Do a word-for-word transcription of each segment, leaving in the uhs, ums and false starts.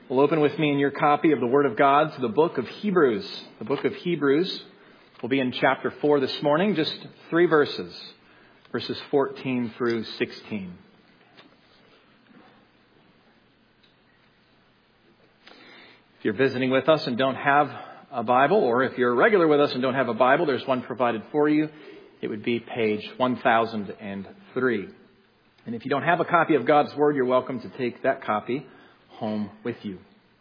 Well, open with me in your copy of the Word of God to the book of Hebrews. The book of Hebrews will be in chapter four this morning, just three verses, verses fourteen through sixteen. If you're visiting with us and don't have a Bible, or if you're regular with us and don't have a Bible, there's one provided for you. It would be page one thousand three. And if you don't have a copy of God's Word, you're welcome to take that copy home with you.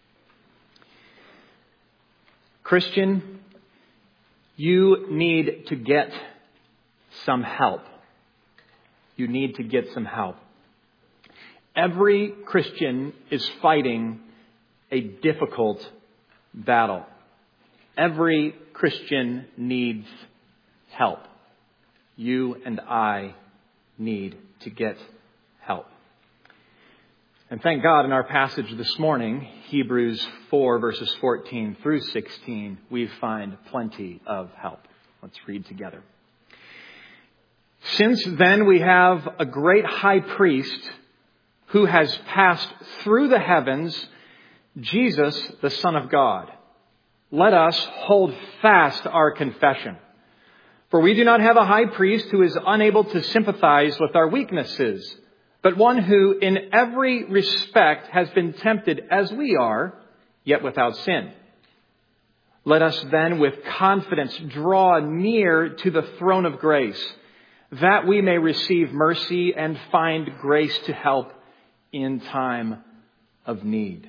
Christian, you need to get some help. You need to get some help. Every Christian is fighting a difficult battle. Every Christian needs help. You and I need to get help. And thank God in our passage this morning, Hebrews four verses fourteen through sixteen, we find plenty of help. Let's read together. Since then we have a great high priest who has passed through the heavens, Jesus, the Son of God. Let us hold fast our confession. For we do not have a high priest who is unable to sympathize with our weaknesses, but one who in every respect has been tempted as we are, yet without sin. Let us then with confidence draw near to the throne of grace, that we may receive mercy and find grace to help in time of need.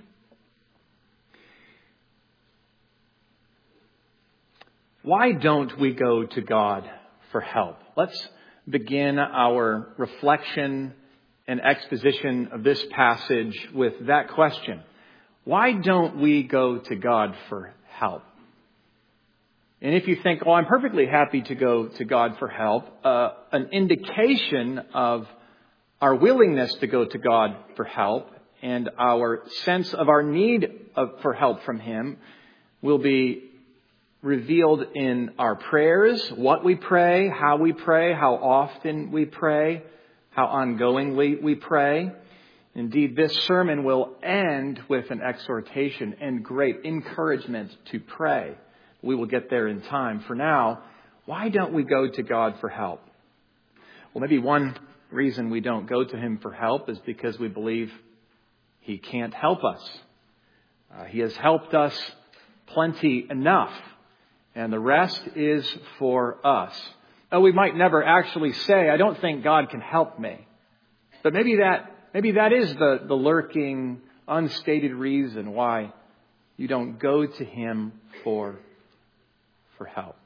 Why don't we go to God for help? Let's begin our reflection and exposition of this passage with that question. Why don't we go to God for help? And if you think, oh, I'm perfectly happy to go to God for help, uh, an indication of our willingness to go to God for help and our sense of our need of, for help from Him will be revealed in our prayers, what we pray, how we pray, how often we pray, how ongoingly we pray. Indeed, this sermon will end with an exhortation and great encouragement to pray. We will get there in time. For now, why don't we go to God for help? Well, maybe one reason we don't go to Him for help is because we believe He can't help us. Uh, he has helped us plenty enough, and the rest is for us. Oh, we might never actually say, I don't think God can help me. But maybe that maybe that is the, the lurking, unstated reason why you don't go to Him for, for help.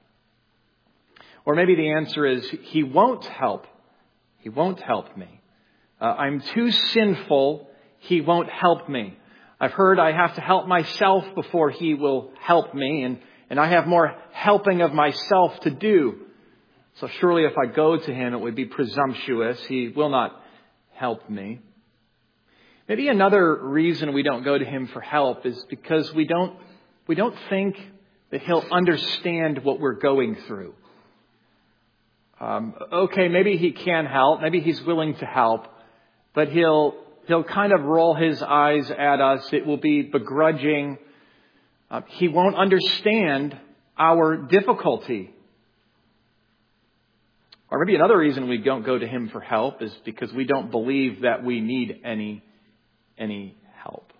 Or maybe the answer is, He won't help. He won't help me. Uh, I'm too sinful. He won't help me. I've heard I have to help myself before He will help me, and, and I have more helping of myself to do. So surely if I go to Him, it would be presumptuous. He will not help me. Maybe another reason we don't go to Him for help is because we don't, we don't think that He'll understand what we're going through. Um, okay, maybe He can help. Maybe He's willing to help. But He'll, He'll kind of roll His eyes at us. It will be begrudging. Uh, he won't understand our difficulty. Or maybe another reason we don't go to Him for help is because we don't believe that we need any, any help.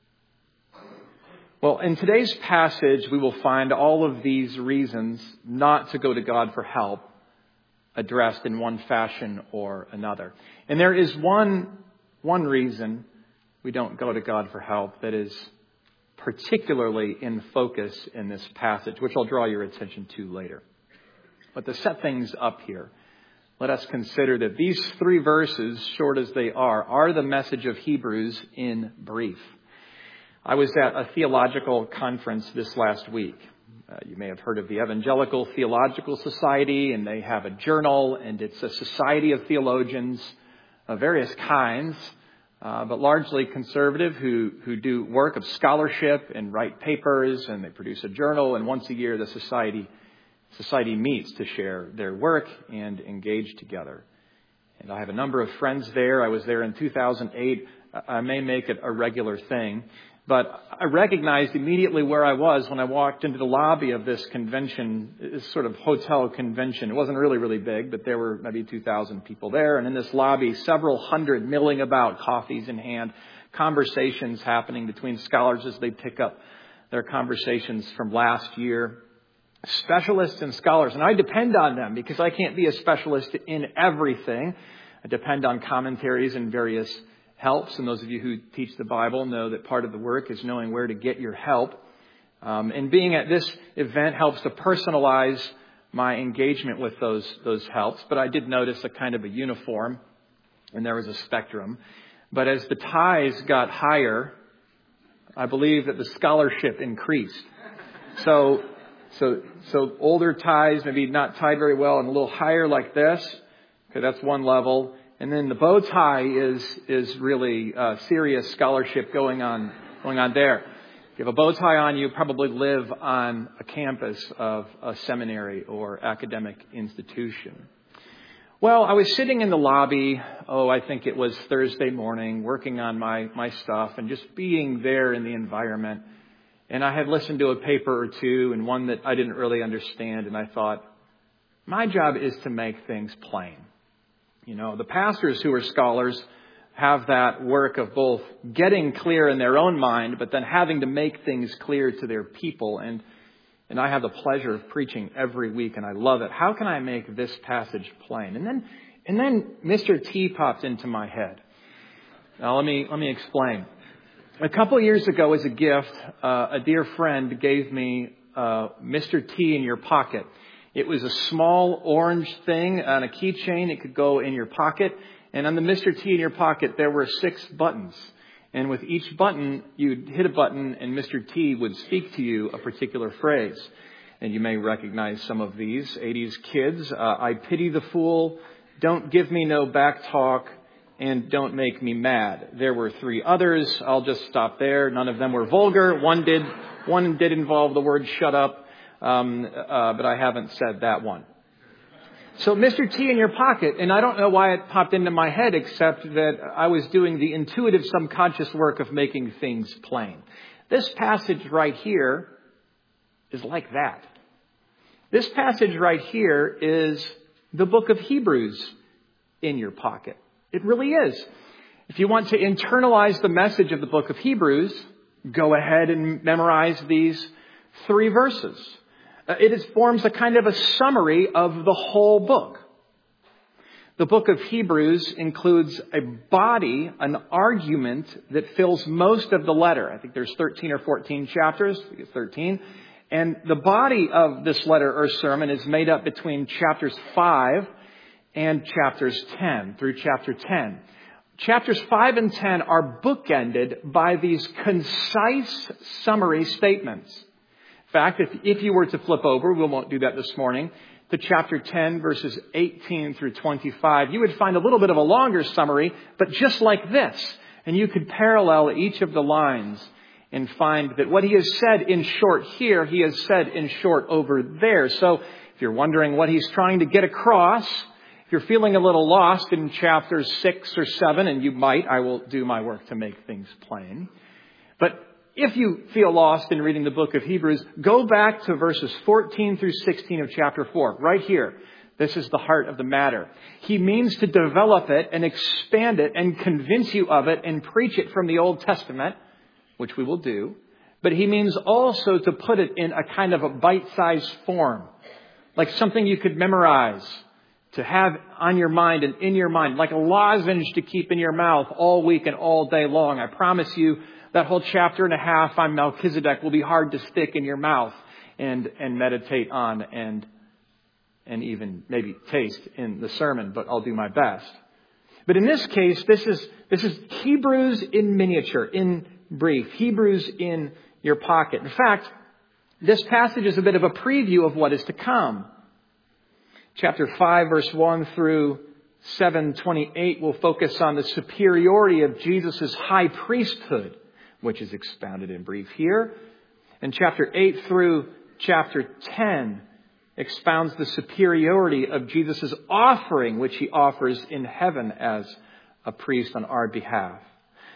Well, in today's passage, we will find all of these reasons not to go to God for help addressed in one fashion or another. And there is one, one reason we don't go to God for help that is particularly in focus in this passage, which I'll draw your attention to later. But to set things up here, let us consider that these three verses, short as they are, are the message of Hebrews in brief. I was at a theological conference this last week. Uh, you may have heard of the Evangelical Theological Society, and they have a journal, and it's a society of theologians of various kinds, uh, but largely conservative, who, who do work of scholarship and write papers, and they produce a journal, and once a year the society Society meets to share their work and engage together. And I have a number of friends there. I was there in two thousand eight. I may make it a regular thing. But I recognized immediately where I was when I walked into the lobby of this convention, this sort of hotel convention. It wasn't really, really big, but there were maybe two thousand people there. And in this lobby, several hundred milling about, coffees in hand, conversations happening between scholars as they pick up their conversations from last year. Specialists and scholars. And I depend on them because I can't be a specialist in everything. I depend on commentaries and various helps. And those of you who teach the Bible know that part of the work is knowing where to get your help. Um, and being at this event helps to personalize my engagement with those those helps. But I did notice a kind of a uniform, and there was a spectrum. But as the ties got higher, I believe that the scholarship increased. So, so, so older ties, maybe not tied very well, and a little higher like this. Okay, that's one level. And then the bow tie is is really uh, serious scholarship going on going on there. If you have a bow tie on, you probably live on a campus of a seminary or academic institution. Well, I was sitting in the lobby, oh, I think it was Thursday morning, working on my, my stuff and just being there in the environment. And I had listened to a paper or two and one that I didn't really understand. And I thought, my job is to make things plain. You know, the pastors who are scholars have that work of both getting clear in their own mind, but then having to make things clear to their people. And and I have the pleasure of preaching every week, and I love it. How can I make this passage plain? And then and then Mister T popped into my head. Now let me let me explain. A couple of years ago, as a gift, uh, a dear friend gave me uh, Mister T in your pocket. It was a small orange thing on a keychain. It could go in your pocket. And on the Mister T in your pocket, there were six buttons. And with each button, you'd hit a button and Mister T would speak to you a particular phrase. And you may recognize some of these. eighties kids, uh, I pity the fool, don't give me no back talk, and don't make me mad. There were three others. I'll just stop there. None of them were vulgar. One did, one did involve the word shut up. Um, uh, but I haven't said that one. So Mister T in your pocket, and I don't know why it popped into my head except that I was doing the intuitive subconscious work of making things plain. This passage right here is like that. This passage right here is the book of Hebrews in your pocket. It really is. If you want to internalize the message of the book of Hebrews, go ahead and memorize these three verses. It is, forms a kind of a summary of the whole book. The book of Hebrews includes a body, an argument that fills most of the letter. I think there's thirteen or fourteen chapters. I think it's thirteen. And the body of this letter or sermon is made up between chapters five and chapters ten, through chapter ten. Chapters five and ten are bookended by these concise summary statements. In fact, if, if you were to flip over, we won't do that this morning, to chapter ten, verses eighteen through twenty-five, you would find a little bit of a longer summary, but just like this. And you could parallel each of the lines and find that what he has said in short here, he has said in short over there. So if you're wondering what he's trying to get across, if you're feeling a little lost in chapters six or seven, and you might, I will do my work to make things plain. But if you feel lost in reading the book of Hebrews, go back to verses fourteen through sixteen of chapter four, right here. This is the heart of the matter. He means to develop it and expand it and convince you of it and preach it from the Old Testament, which we will do. But he means also to put it in a kind of a bite-sized form, like something you could memorize, to have on your mind and in your mind, like a lozenge to keep in your mouth all week and all day long. I promise you, that whole chapter and a half on Melchizedek will be hard to stick in your mouth and, and meditate on and, and even maybe taste in the sermon, but I'll do my best. But in this case, this is, this is Hebrews in miniature, in brief, Hebrews in your pocket. In fact, this passage is a bit of a preview of what is to come. Chapter five, verse one through seven twenty-eight will focus on the superiority of Jesus' high priesthood, which is expounded in brief here. And chapter eight through chapter ten expounds the superiority of Jesus' offering, which he offers in heaven as a priest on our behalf.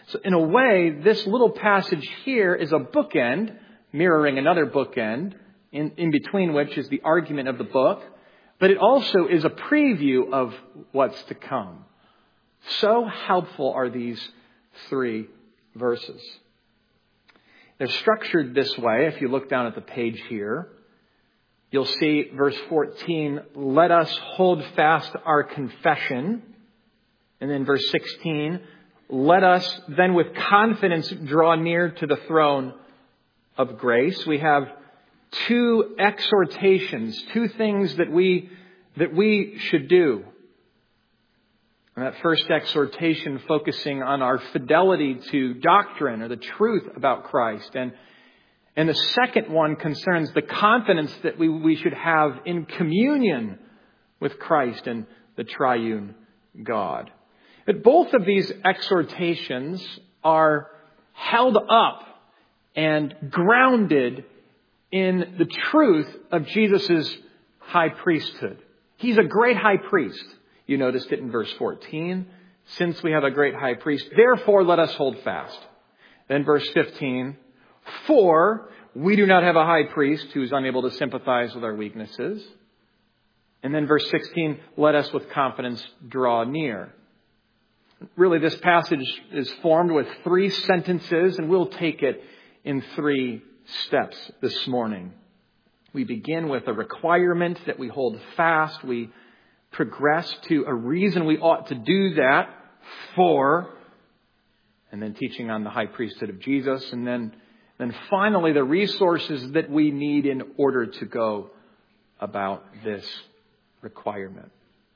So in a way, this little passage here is a bookend, mirroring another bookend, in, in between which is the argument of the book. But it also is a preview of what's to come. So helpful are these three verses. They're structured this way. If you look down at the page here, you'll see verse fourteen, let us hold fast our confession. And then verse sixteen, let us then with confidence draw near to the throne of grace. We have two exhortations, two things that we that we should do. And that first exhortation focusing on our fidelity to doctrine or the truth about Christ. And, and the second one concerns the confidence that we, we should have in communion with Christ and the triune God. But both of these exhortations are held up and grounded in the truth of Jesus' high priesthood. He's a great high priest. You noticed it in verse fourteen. Since we have a great high priest, therefore let us hold fast. Then verse fifteen. For we do not have a high priest who is unable to sympathize with our weaknesses. And then verse sixteen. Let us with confidence draw near. Really, this passage is formed with three sentences, and we'll take it in three steps this morning. We begin with a requirement that we hold fast. We progress to a reason we ought to do that for, and then teaching on the high priesthood of Jesus, and then, then finally the resources that we need in order to go about this requirement.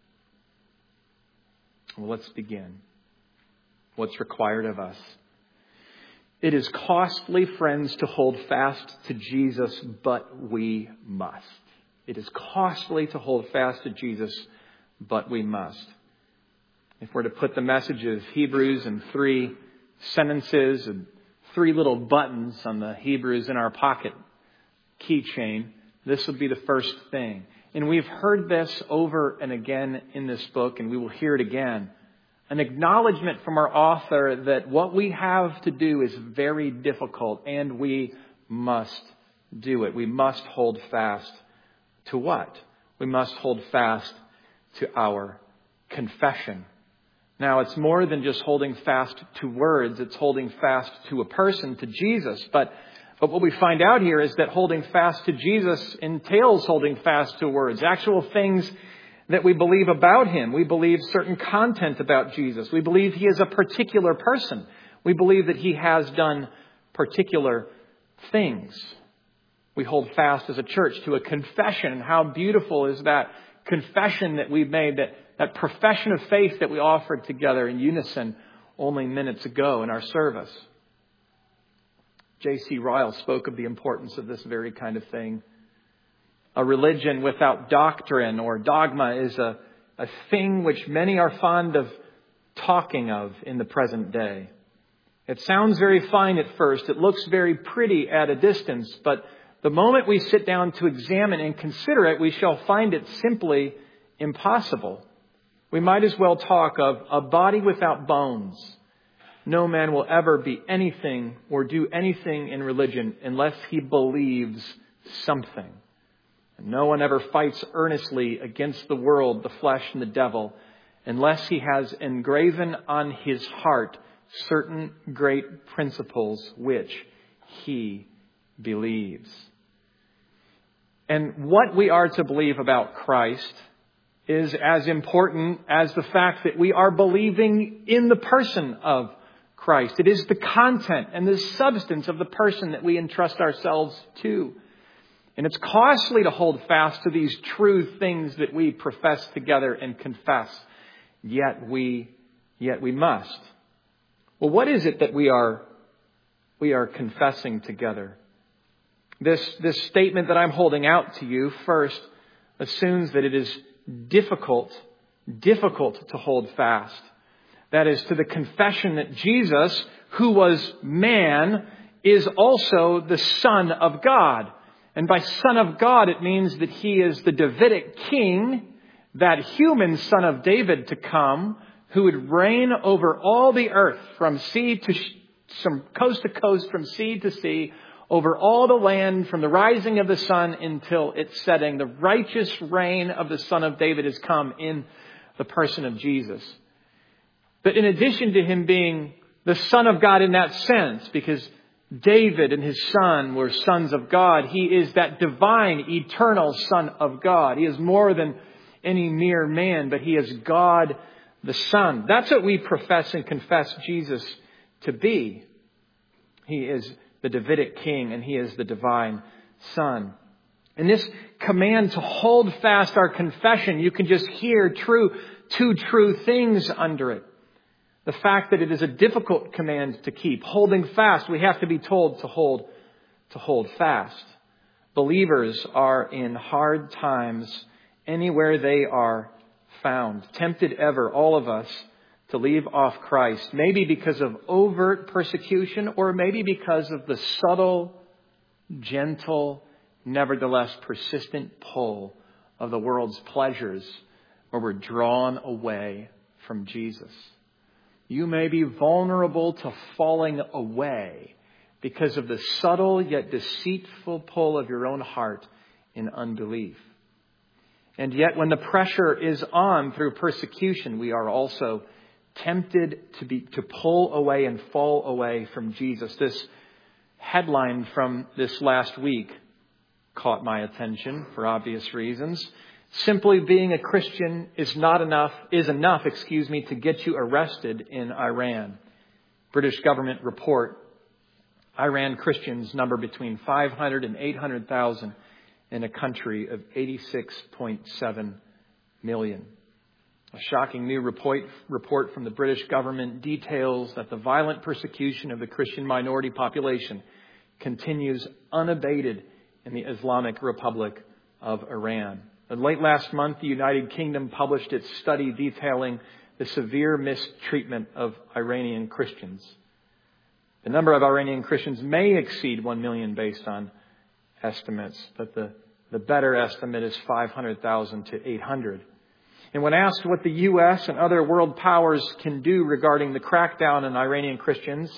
Well, let's begin. What's required of us? It is costly, friends, to hold fast to Jesus, but we must. It is costly to hold fast to Jesus, but we must. If we're to put the message of Hebrews in three sentences and three little buttons on the Hebrews in our pocket keychain, this would be the first thing. And we've heard this over and again in this book, and we will hear it again. An acknowledgement from our author that what we have to do is very difficult, and we must do it. We must hold fast to what? We must hold fast to our confession. Now, it's more than just holding fast to words. It's holding fast to a person, to Jesus. But, but what we find out here is that holding fast to Jesus entails holding fast to words, actual things that we believe about him. We believe certain content about Jesus. We believe he is a particular person. We believe that he has done particular things. We hold fast as a church to a confession. And how beautiful is that confession that we've made, that, that profession of faith that we offered together in unison only minutes ago in our service. J C Ryle spoke of the importance of this very kind of thing. A religion without doctrine or dogma is a, a thing which many are fond of talking of in the present day. It sounds very fine at first. It looks very pretty at a distance, but the moment we sit down to examine and consider it, we shall find it simply impossible. We might as well talk of a body without bones. No man will ever be anything or do anything in religion unless he believes something. And no one ever fights earnestly against the world, the flesh, and the devil unless he has engraven on his heart certain great principles which he believes. And what we are to believe about Christ is as important as the fact that we are believing in the person of Christ. It is the content and the substance of the person that we entrust ourselves to. And it's costly to hold fast to these true things that we profess together and confess. Yet we, yet we must. Well, what is it that we are, we are confessing together? This, this statement that I'm holding out to you first assumes that it is difficult, difficult to hold fast. That is to the confession that Jesus, who was man, is also the Son of God. And by Son of God, it means that he is the Davidic king, that human son of David to come, who would reign over all the earth from sea to sh- from coast to coast, from sea to sea, over all the land from the rising of the sun until its setting. The righteous reign of the Son of David has come in the person of Jesus. But in addition to him being the Son of God in that sense, because David and his son were sons of God, he is that divine, eternal Son of God. He is more than any mere man, but he is God the Son. That's what we profess and confess Jesus to be. He is the Davidic king, and he is the divine Son. And this command to hold fast our confession, you can just hear true, two true things under it. The fact that it is a difficult command to keep. Holding fast, we have to be told to hold, to hold fast. Believers are in hard times anywhere they are found. Tempted ever, all of us, to leave off Christ. Maybe because of overt persecution, or maybe because of the subtle, gentle, nevertheless persistent pull of the world's pleasures, where we're drawn away from Jesus. You may be vulnerable to falling away because of the subtle yet deceitful pull of your own heart in unbelief. And yet when the pressure is on through persecution, we are also tempted to be to pull away and fall away from Jesus. This headline from this last week caught my attention for obvious reasons. Simply being a Christian is not enough, is enough, excuse me, to get you arrested in Iran. British government report, Iran Christians number between five hundred and eight hundred thousand in a country of eighty-six point seven million. A shocking new report, report from the British government details that the violent persecution of the Christian minority population continues unabated in the Islamic Republic of Iran. And late last month, the United Kingdom published its study detailing the severe mistreatment of Iranian Christians. The number of Iranian Christians may exceed one million based on estimates, but the, the better estimate is five hundred thousand to eight hundred. And when asked what the U S and other world powers can do regarding the crackdown on Iranian Christians,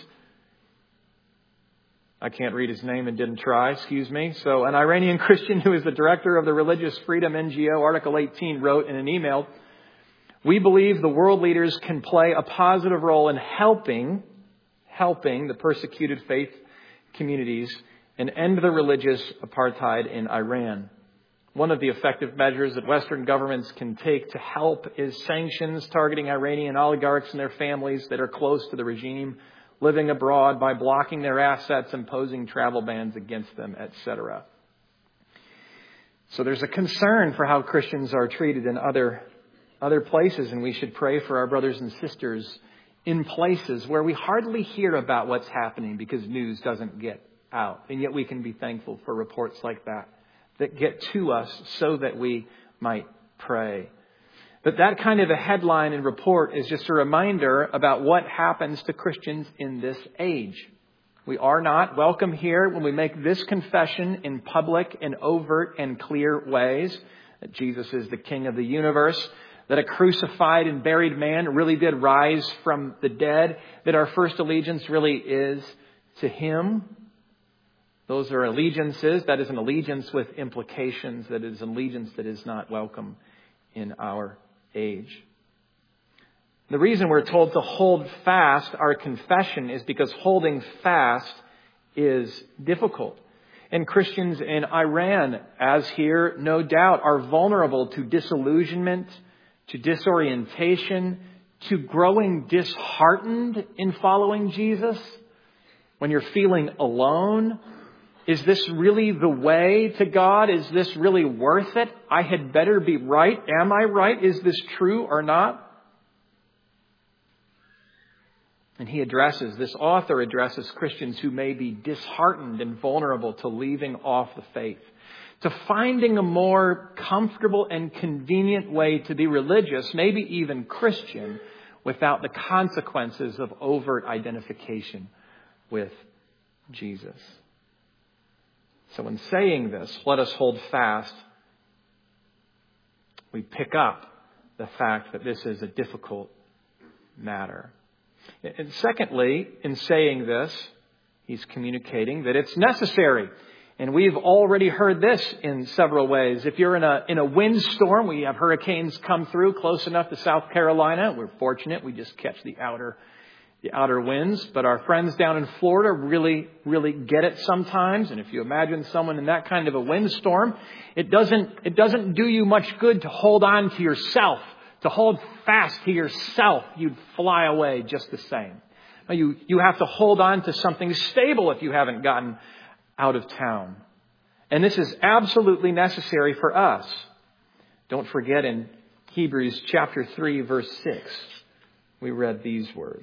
I can't read his name and didn't try, excuse me. So an Iranian Christian who is the director of the Religious Freedom N G O, Article eighteen, wrote in an email, "We believe the world leaders can play a positive role in helping, helping the persecuted faith communities and end the religious apartheid in Iran. One of the effective measures that Western governments can take to help is sanctions targeting Iranian oligarchs and their families that are close to the regime, living abroad, by blocking their assets, imposing travel bans against them, et cetera" So there's a concern for how Christians are treated in other, other places, and we should pray for our brothers and sisters in places where we hardly hear about what's happening because news doesn't get out. And yet we can be thankful for reports like that that get to us so that we might pray. But that kind of a headline and report is just a reminder about what happens to Christians in this age. We are not welcome here when we make this confession in public and overt and clear ways, that Jesus is the King of the universe, that a crucified and buried man really did rise from the dead, that our first allegiance really is to Him. Those are allegiances. That is an allegiance with implications. That is an allegiance that is not welcome in our age. The reason we're told to hold fast our confession is because holding fast is difficult. And Christians in Iran, as here, no doubt, are vulnerable to disillusionment, to disorientation, to growing disheartened in following Jesus. When you're feeling alone, is this really the way to God? Is this really worth it? I had better be right. Am I right? Is this true or not? And he addresses, this author addresses Christians who may be disheartened and vulnerable to leaving off the faith, to finding a more comfortable and convenient way to be religious, maybe even Christian, without the consequences of overt identification with Jesus. So in saying this, let us hold fast. We pick up the fact that this is a difficult matter. And secondly, in saying this, he's communicating that it's necessary. And we've already heard this in several ways. If you're in a in a windstorm, we have hurricanes come through close enough to South Carolina. We're fortunate. We just catch the outer the outer winds. But our friends down in Florida really, really get it sometimes. And if you imagine someone in that kind of a windstorm, it doesn't it doesn't do you much good to hold on to yourself, to hold fast to yourself. You'd fly away just the same. You you have to hold on to something stable if you haven't gotten out of town. And this is absolutely necessary for us. Don't forget in Hebrews chapter three, verse six, we read these words.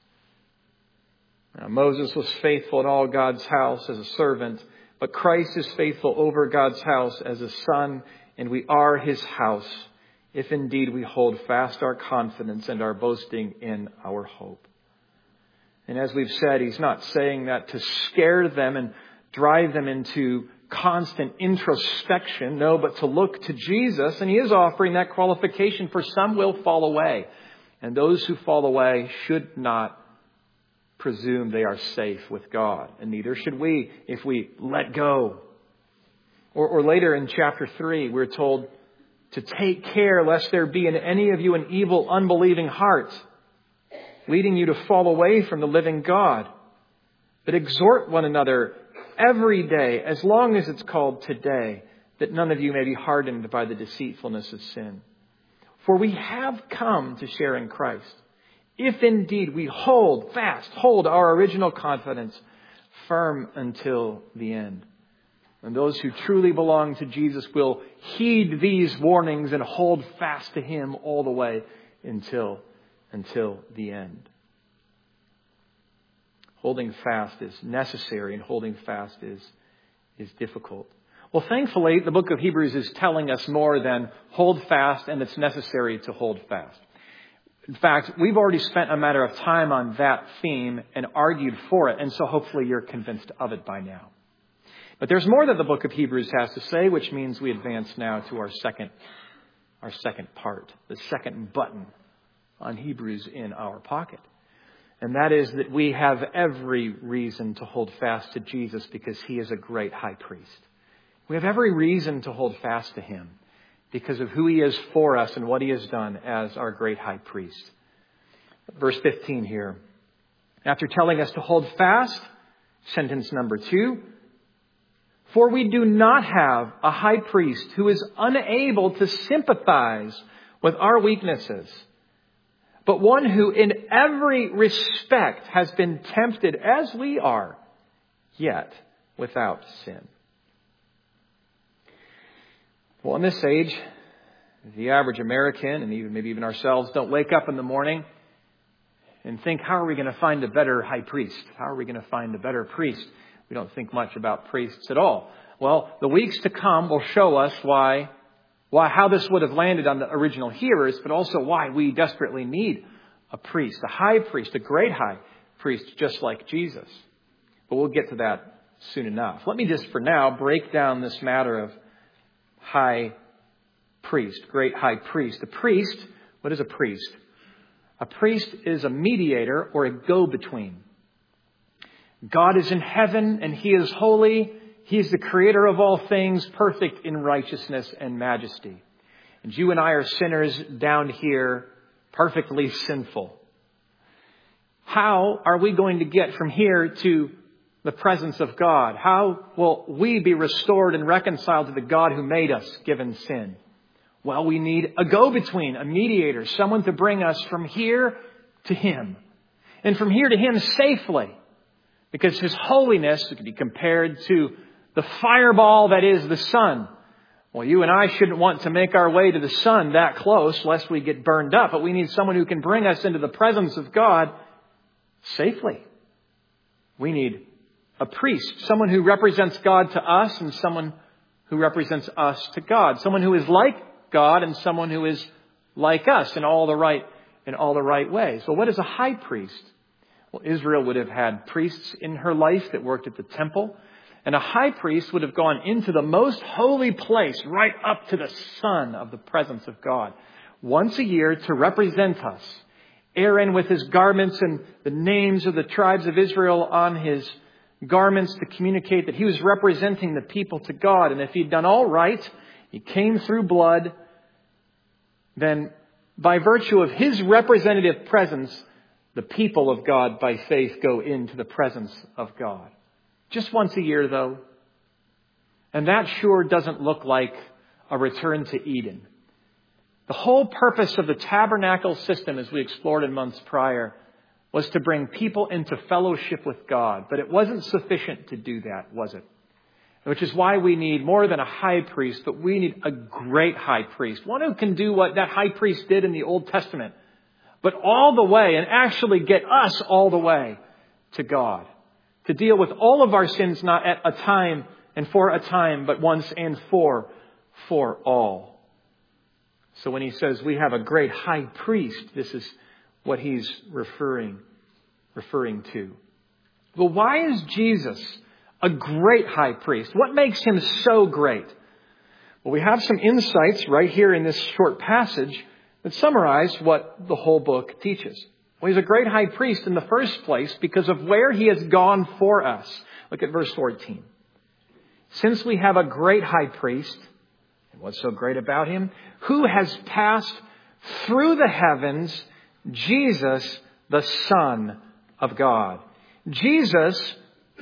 Now, Moses was faithful in all God's house as a servant, but Christ is faithful over God's house as a son, and we are his house, if indeed we hold fast our confidence and our boasting in our hope. And as we've said, he's not saying that to scare them and drive them into constant introspection. No, but to look to Jesus. And he is offering that qualification, for some will fall away. And those who fall away should not presume they are safe with God. And neither should we if we let go. Or, or later in chapter three, we're told to take care lest there be in any of you an evil, unbelieving heart, leading you to fall away from the living God. But exhort one another every day, as long as it's called today, that none of you may be hardened by the deceitfulness of sin. For we have come to share in Christ, if indeed we hold fast, hold our original confidence firm until the end. And those who truly belong to Jesus will heed these warnings and hold fast to him all the way until, until the end. Holding fast is necessary, and holding fast is, is difficult. Well, thankfully, the book of Hebrews is telling us more than hold fast and it's necessary to hold fast. In fact, we've already spent a matter of time on that theme and argued for it, and so hopefully you're convinced of it by now. But there's more that the book of Hebrews has to say, which means we advance now to our second, our second part, the second button on Hebrews in our pocket. And that is that we have every reason to hold fast to Jesus because he is a great high priest. We have every reason to hold fast to him because of who he is for us and what he has done as our great high priest. Verse fifteen here. After telling us to hold fast, sentence number two, for we do not have a high priest who is unable to sympathize with our weaknesses, but one who in every respect has been tempted as we are, yet without sin. Well, in this age, the average American, and even maybe even ourselves, don't wake up in the morning and think, how are we going to find a better high priest? How are we going to find a better priest? We don't think much about priests at all. Well, the weeks to come will show us why Why, how this would have landed on the original hearers, but also why we desperately need a priest, a high priest, a great high priest, just like Jesus. But we'll get to that soon enough. Let me just, for now, break down this matter of high priest, great high priest. A priest, what is a priest? A priest is a mediator or a go-between. God is in heaven and he is holy. He is the creator of all things, perfect in righteousness and majesty. And you and I are sinners down here, perfectly sinful. How are we going to get from here to the presence of God? How will we be restored and reconciled to the God who made us, given sin? Well, we need a go-between, a mediator, someone to bring us from here to him. And from here to him safely. Because his holiness could be compared to the fireball that is the sun. Well, you and I shouldn't want to make our way to the sun that close lest we get burned up. But we need someone who can bring us into the presence of God safely. We need a priest, someone who represents God to us and someone who represents us to God. Someone who is like God and someone who is like us in all the right, in all the right ways. Well, what is a high priest? Well, Israel would have had priests in her life that worked at the temple. And a high priest would have gone into the most holy place, right up to the sun of the presence of God, once a year to represent us Aaron with his garments and the names of the tribes of Israel on his garments to communicate that he was representing the people to God. And if he'd done all right, he came through blood, then by virtue of his representative presence, the people of God by faith go into the presence of God. Just once a year, though. And that sure doesn't look like a return to Eden. The whole purpose of the tabernacle system, as we explored in months prior, was to bring people into fellowship with God. But it wasn't sufficient to do that, was it? Which is why we need more than a high priest, but we need a great high priest. One who can do what that high priest did in the Old Testament, but all the way, and actually get us all the way to God. To deal with all of our sins, not at a time and for a time, but once and for, for all. So when he says we have a great high priest, this is what he's referring, referring to. Well, why is Jesus a great high priest? What makes him so great? Well, we have some insights right here in this short passage that summarize what the whole book teaches. Well, he's a great high priest in the first place because of where he has gone for us. Look at verse fourteen. Since we have a great high priest, and what's so great about him? Who has passed through the heavens, Jesus, the Son of God. Jesus,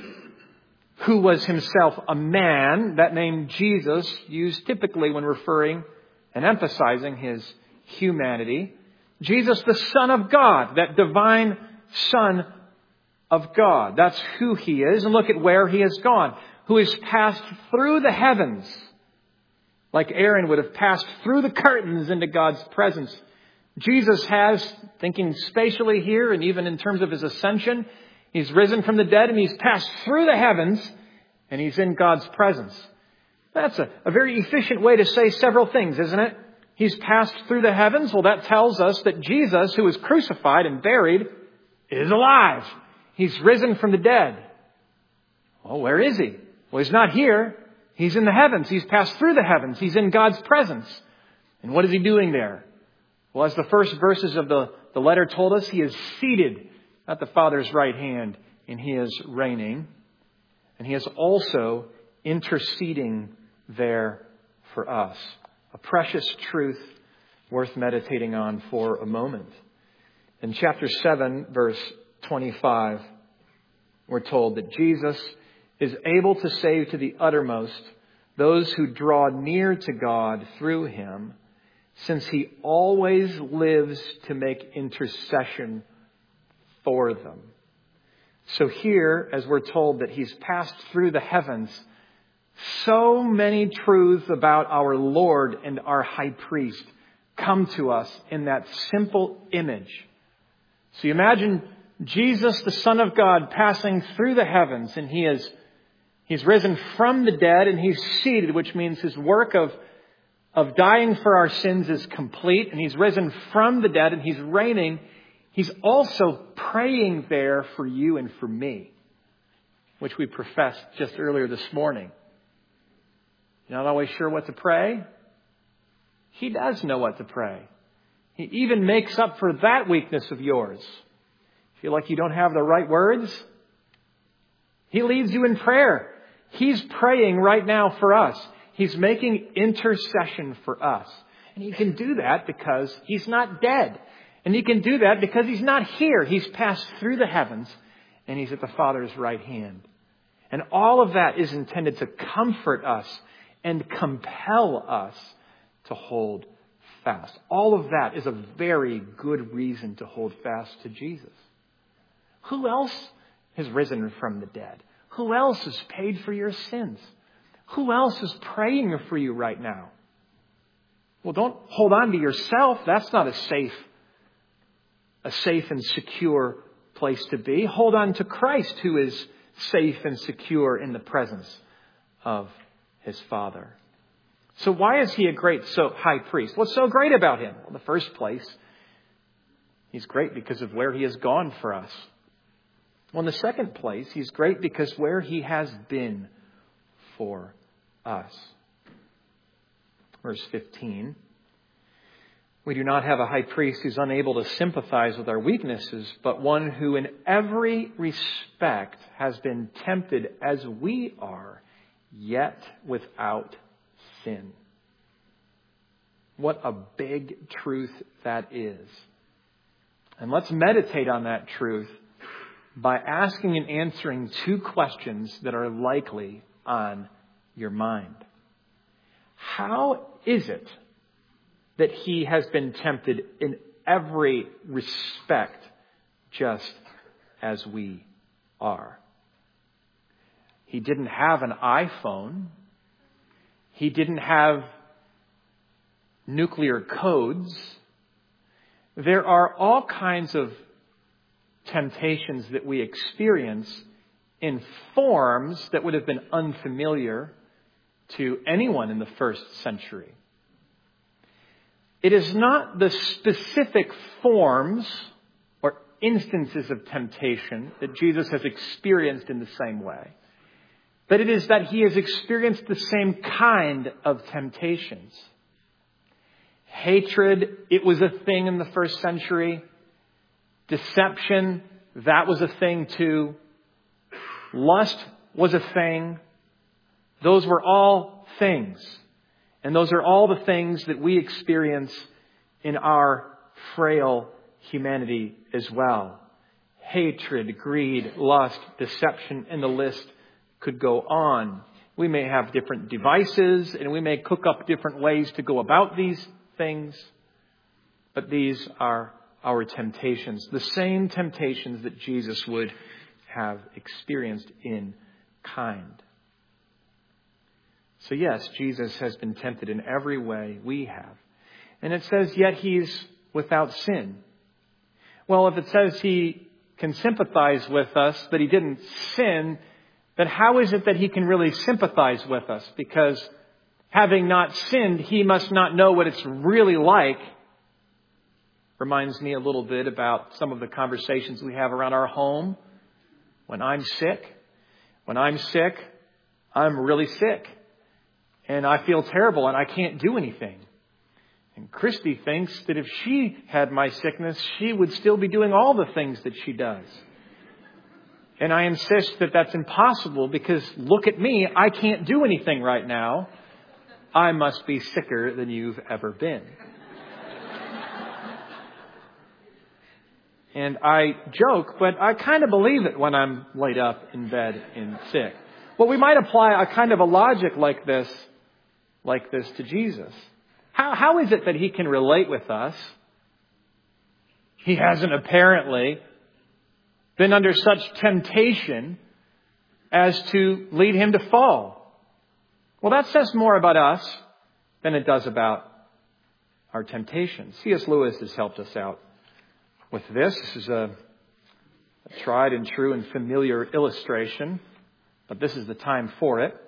who was himself a man, that name Jesus, used typically when referring and emphasizing his humanity. Jesus, the Son of God, that divine Son of God. That's who he is. And look at where he has gone. Who has passed through the heavens, like Aaron would have passed through the curtains into God's presence. Jesus has, thinking spatially here and even in terms of his ascension, he's risen from the dead and he's passed through the heavens and he's in God's presence. That's a, a very efficient way to say several things, isn't it? He's passed through the heavens. Well, that tells us that Jesus, who was crucified and buried, is alive. He's risen from the dead. Well, where is he? Well, he's not here. He's in the heavens. He's passed through the heavens. He's in God's presence. And what is he doing there? Well, as the first verses of the, the letter told us, he is seated at the Father's right hand and he is reigning. And he is also interceding there for us. A precious truth worth meditating on for a moment. In chapter seven, verse twenty-five, we're told that Jesus is able to save to the uttermost those who draw near to God through him, since he always lives to make intercession for them. So here, as we're told that he's passed through the heavens, so many truths about our Lord and our high priest come to us in that simple image. So you imagine Jesus, the Son of God, passing through the heavens, and he is He's risen from the dead and he's seated, which means his work of, of dying for our sins is complete. And he's risen from the dead and he's reigning. He's also praying there for you and for me, which we professed just earlier this morning. You're not always sure what to pray? He does know what to pray. He even makes up for that weakness of yours. Feel like you don't have the right words? He leads you in prayer. He's praying right now for us. He's making intercession for us. And he can do that because he's not dead. And he can do that because he's not here. He's passed through the heavens and he's at the Father's right hand. And all of that is intended to comfort us and compel us to hold fast. All of that is a very good reason to hold fast to Jesus. Who else has risen from the dead? Who else has paid for your sins? Who else is praying for you right now? Well, don't hold on to yourself. That's not a safe, a safe and secure place to be. Hold on to Christ, who is safe and secure in the presence of his Father. So why is he a great so high priest? What's so great about him? Well, in the first place, he's great because of where he has gone for us. Well, in the second place, he's great because where he has been for us. Verse fifteen. We do not have a high priest who's unable to sympathize with our weaknesses, but one who in every respect has been tempted as we are, yet without sin. What a big truth that is. And let's meditate on that truth by asking and answering two questions that are likely on your mind. How is it that he has been tempted in every respect just as we are? He didn't have an iPhone. He didn't have nuclear codes. There are all kinds of temptations that we experience in forms that would have been unfamiliar to anyone in the first century. It is not the specific forms or instances of temptation that Jesus has experienced in the same way, but it is that he has experienced the same kind of temptations. Hatred, it was a thing in the first century. Deception, that was a thing too. Lust was a thing. Those were all things. And those are all the things that we experience in our frail humanity as well. Hatred, greed, lust, deception, and the list could go on. We may have different devices and we may cook up different ways to go about these things. But these are our temptations. The same temptations that Jesus would have experienced in kind. So yes, Jesus has been tempted in every way we have. And it says, yet he's without sin. Well, if it says he can sympathize with us, but he didn't sin, then how is it that he can really sympathize with us? Because having not sinned, he must not know what it's really like. Reminds me a little bit about some of the conversations we have around our home. When I'm sick, when I'm sick, I'm really sick. And I feel terrible and I can't do anything. And Christy thinks that if she had my sickness, she would still be doing all the things that she does. And I insist that that's impossible because look at me, I can't do anything right now. I must be sicker than you've ever been. And I joke, but I kind of believe it when I'm laid up in bed and sick. Well, we might apply a kind of a logic like this, like this to Jesus. How, how is it that he can relate with us? He hasn't apparently been under such temptation as to lead him to fall. Well, that says more about us than it does about our temptations. C S Lewis has helped us out with this. This is a, a tried and true and familiar illustration, but this is the time for it.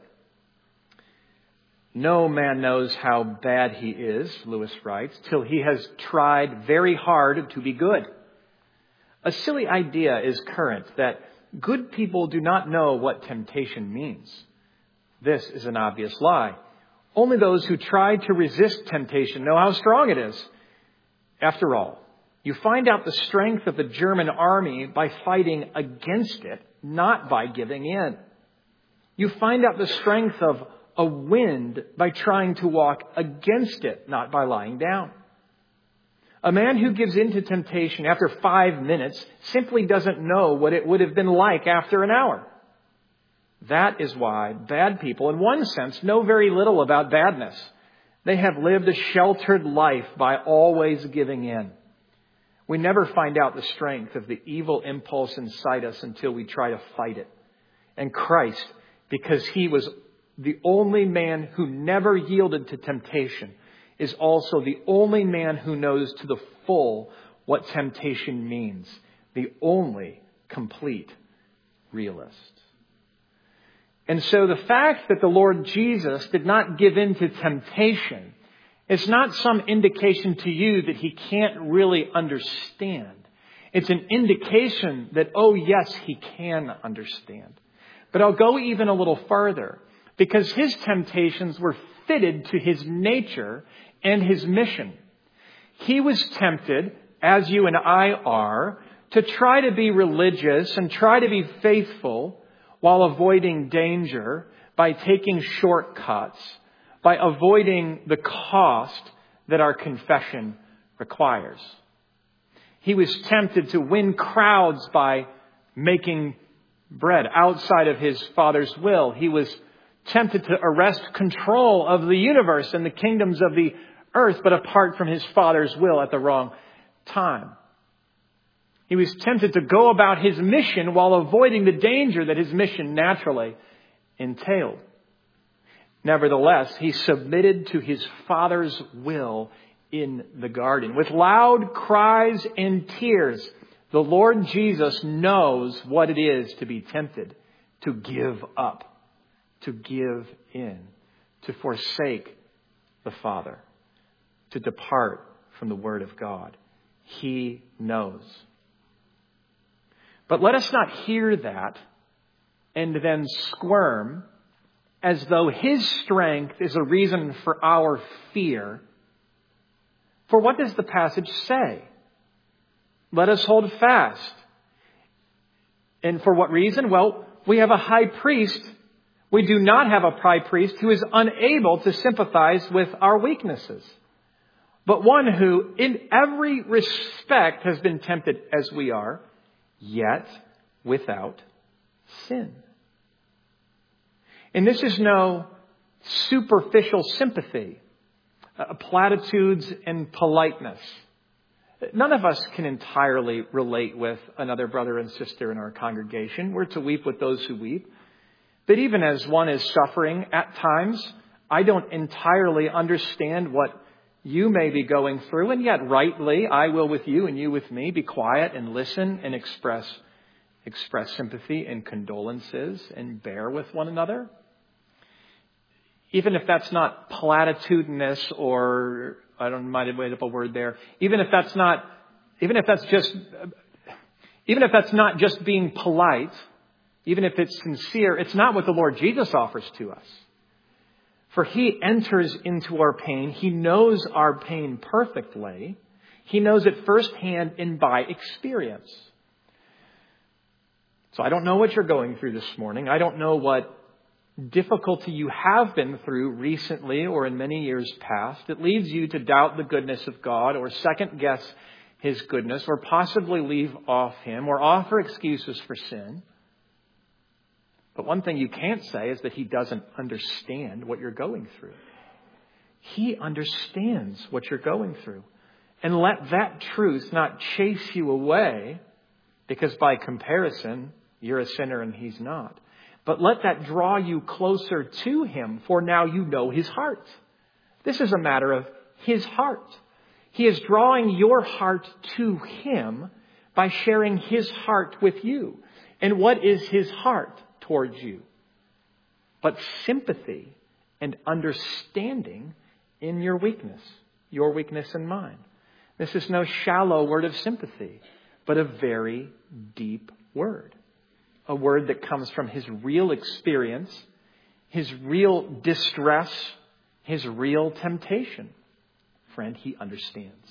No man knows how bad he is, Lewis writes, till he has tried very hard to be good. A silly idea is current that good people do not know what temptation means. This is an obvious lie. Only those who try to resist temptation know how strong it is. After all, you find out the strength of the German army by fighting against it, not by giving in. You find out the strength of a wind by trying to walk against it, not by lying down. A man who gives in to temptation after five minutes simply doesn't know what it would have been like after an hour. That is why bad people, in one sense, know very little about badness. They have lived a sheltered life by always giving in. We never find out the strength of the evil impulse inside us until we try to fight it. And Christ, because he was the only man who never yielded to temptation, is also the only man who knows to the full what temptation means. The only complete realist. And so the fact that the Lord Jesus did not give in to temptation is not some indication to you that he can't really understand. It's an indication that, oh yes, he can understand. But I'll go even a little further, because his temptations were fitted to his nature and his mission. He was tempted, as you and I are, to try to be religious and try to be faithful while avoiding danger by taking shortcuts, by avoiding the cost that our confession requires. He was tempted to win crowds by making bread outside of his Father's will. He was tempted to arrest control of the universe and the kingdoms of the earth, but apart from his Father's will at the wrong time. He was tempted to go about his mission while avoiding the danger that his mission naturally entailed. Nevertheless, he submitted to his Father's will in the garden. With loud cries and tears, the Lord Jesus knows what it is to be tempted, to give up, to give in, to forsake the Father, to depart from the Word of God. He knows. But let us not hear that and then squirm as though his strength is a reason for our fear. For what does the passage say? Let us hold fast. And for what reason? Well, we have a high priest. We do not have a high priest who is unable to sympathize with our weaknesses, but one who in every respect has been tempted as we are, yet without sin. And this is no superficial sympathy, uh, platitudes and politeness. None of us can entirely relate with another brother and sister in our congregation. We're to weep with those who weep. But even as one is suffering at times, I don't entirely understand what you may be going through. And yet rightly, I will with you and you with me be quiet and listen and express, express sympathy and condolences and bear with one another. Even if that's not platitudinous or, I don't might have made up a word there. Even if that's not, even if that's just, even if that's not just being polite, even if it's sincere, it's not what the Lord Jesus offers to us. For he enters into our pain. He knows our pain perfectly. He knows it firsthand and by experience. So I don't know what you're going through this morning. I don't know what difficulty you have been through recently or in many years past that leads you to doubt the goodness of God or second guess his goodness or possibly leave off him or offer excuses for sin. But one thing you can't say is that he doesn't understand what you're going through. He understands what you're going through. And let that truth not chase you away because by comparison, you're a sinner and he's not. But let that draw you closer to him, for now you know his heart. This is a matter of his heart. He is drawing your heart to him by sharing his heart with you. And what is his heart towards you? But sympathy and understanding in your weakness, your weakness and mine. This is no shallow word of sympathy, but a very deep word. A word that comes from his real experience, his real distress, his real temptation. Friend, he understands.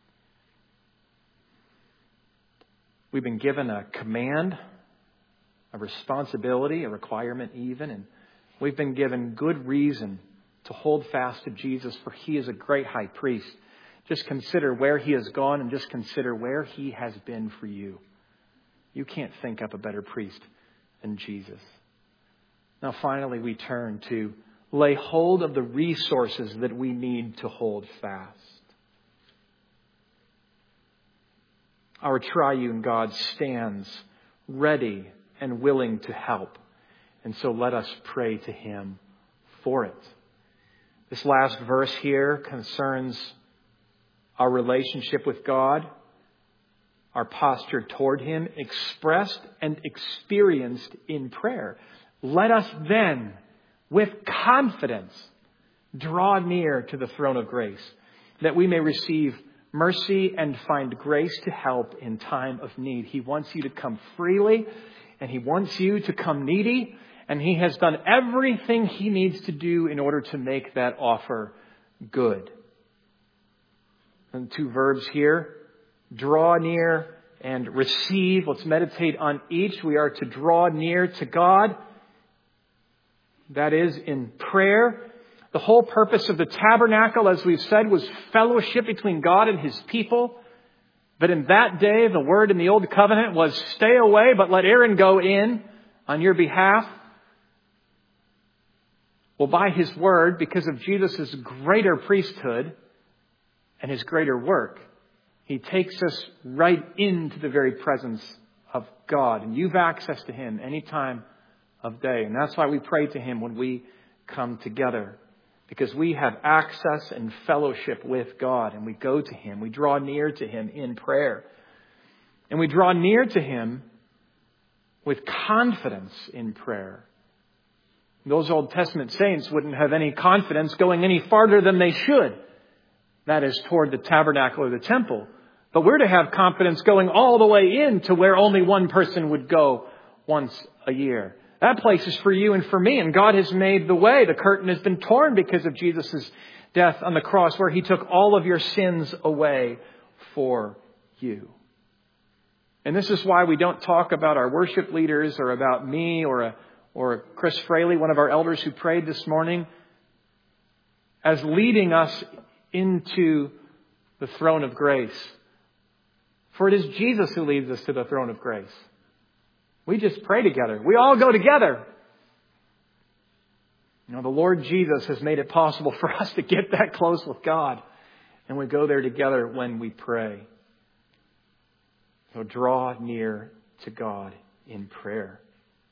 We've been given a command, a responsibility, a requirement even, and we've been given good reason to hold fast to Jesus, for he is a great high priest. Just consider where he has gone and just consider where he has been for you. You can't think up a better priest than Jesus. Now, finally, we turn to lay hold of the resources that we need to hold fast. Our triune God stands ready and willing to help. And so let us pray to him for it. This last verse here concerns our relationship with God, our posture toward him, expressed and experienced in prayer. Let us then, with confidence, draw near to the throne of grace, that we may receive mercy and find grace to help in time of need. He wants you to come freely, and he wants you to come needy, and he has done everything he needs to do in order to make that offer good. And two verbs here, draw near and receive. Let's meditate on each. We are to draw near to God. That is in prayer. The whole purpose of the tabernacle, as we've said, was fellowship between God and His people. But in that day, the word in the Old Covenant was stay away, but let Aaron go in on your behalf. Well, by His word, because of Jesus' greater priesthood and His greater work, He takes us right into the very presence of God. And you've access to Him any time of day. And that's why we pray to Him when we come together. Because we have access and fellowship with God. And we go to Him. We draw near to Him in prayer. And we draw near to Him with confidence in prayer. Those Old Testament saints wouldn't have any confidence going any farther than they should. That is toward the tabernacle or the temple. But we're to have confidence going all the way in to where only one person would go once a year. That place is for you and for me. And God has made the way. The curtain has been torn because of Jesus' death on the cross, where He took all of your sins away for you. And this is why we don't talk about our worship leaders or about me or a, or Chris Fraley, one of our elders who prayed this morning, as leading us into the throne of grace. For it is Jesus who leads us to the throne of grace. We just pray together. We all go together. You know, the Lord Jesus has made it possible for us to get that close with God. And we go there together when we pray. So draw near to God in prayer.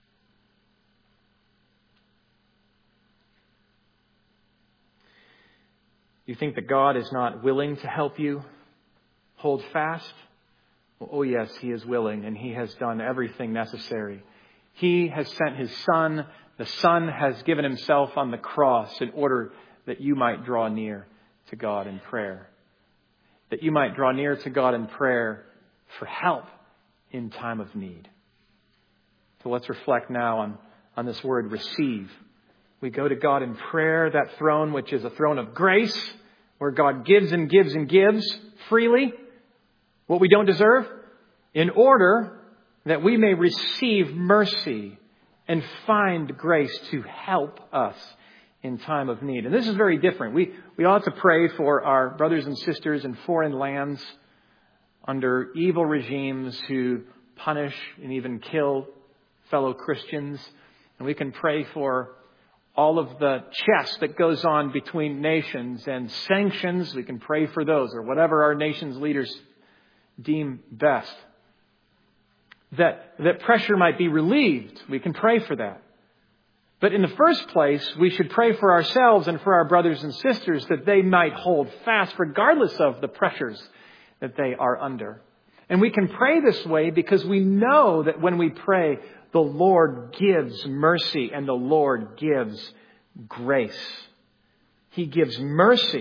You think that God is not willing to help you hold fast? Well, oh yes, He is willing, and He has done everything necessary. He has sent His Son. The Son has given Himself on the cross in order that you might draw near to God in prayer. That you might draw near to God in prayer for help in time of need. So let's reflect now on, on this word receive. We go to God in prayer, that throne which is a throne of grace, where God gives and gives and gives freely what we don't deserve, in order that we may receive mercy and find grace to help us in time of need. And this is very different. We, we ought to pray for our brothers and sisters in foreign lands under evil regimes who punish and even kill fellow Christians. And we can pray for all of the chess that goes on between nations and sanctions. We can pray for those, or whatever our nation's leaders deem best. That, that pressure might be relieved. We can pray for that. But in the first place, we should pray for ourselves and for our brothers and sisters that they might hold fast regardless of the pressures that they are under. And we can pray this way because we know that when we pray, the Lord gives mercy and the Lord gives grace. He gives mercy.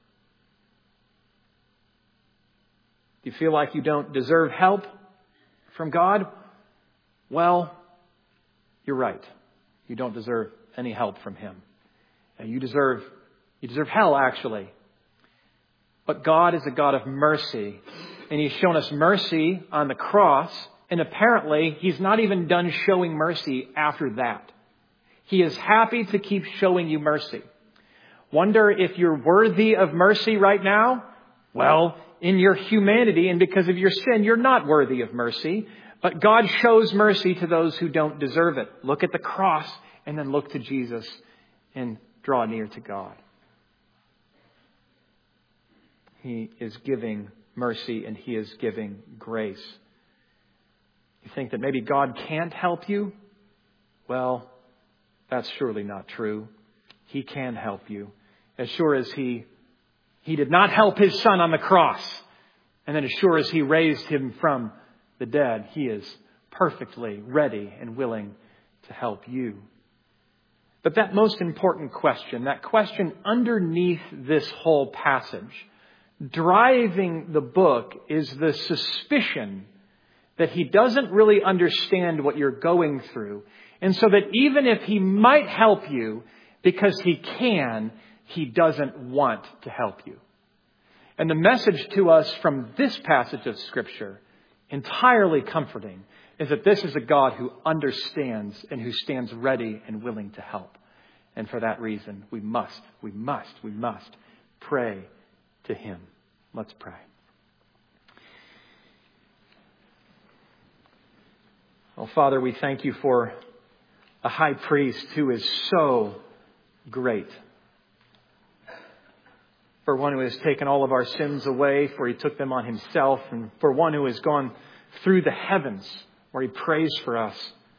Do you feel like you don't deserve help from God? Well, you're right. You don't deserve any help from Him. And you deserve, you deserve hell, actually. But God is a God of mercy. And He's shown us mercy on the cross. And apparently, He's not even done showing mercy after that. He is happy to keep showing you mercy. Wonder if you're worthy of mercy right now? Well, in your humanity and because of your sin, you're not worthy of mercy. But God shows mercy to those who don't deserve it. Look at the cross and then look to Jesus and draw near to God. He is giving mercy and He is giving grace. You think that maybe God can't help you? Well, that's surely not true. He can help you. As sure as He, He did not help His Son on the cross. And then as sure as He raised Him from the dead, He is perfectly ready and willing to help you. But that most important question, that question underneath this whole passage, driving the book, is the suspicion that He doesn't really understand what you're going through. And so that even if He might help you because He can, He doesn't want to help you. And the message to us from this passage of Scripture, entirely comforting, is that this is a God who understands and who stands ready and willing to help. And for that reason, we must, we must, we must pray to Him. Let's pray. Oh, Father, we thank you for a high priest who is so great. For one who has taken all of our sins away, for He took them on Himself, and for one who has gone through the heavens, where He prays for us.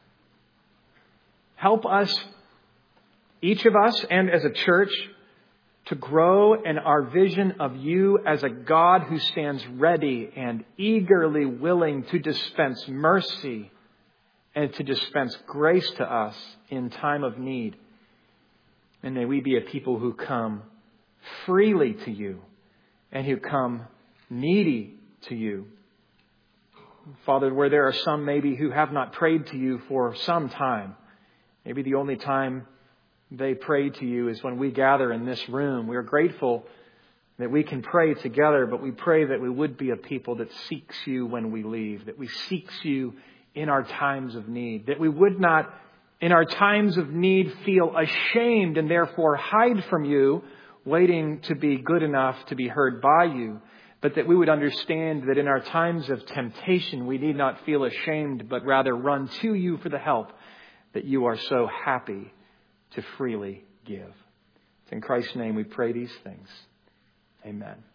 Help us, each of us and as a church, to grow in our vision of You as a God who stands ready and eagerly willing to dispense mercy and to dispense grace to us in time of need. And may we be a people who come freely to You and who come needy to You. Father, where there are some maybe who have not prayed to You for some time, maybe the only time they pray to You is when we gather in this room. We are grateful that we can pray together, but we pray that we would be a people that seeks You when we leave, that we seeks You in our times of need, that we would not in our times of need feel ashamed and therefore hide from You, waiting to be good enough to be heard by You, but that we would understand that in our times of temptation, we need not feel ashamed, but rather run to You for the help that You are so happy to freely give. It's in Christ's name we pray these things. Amen.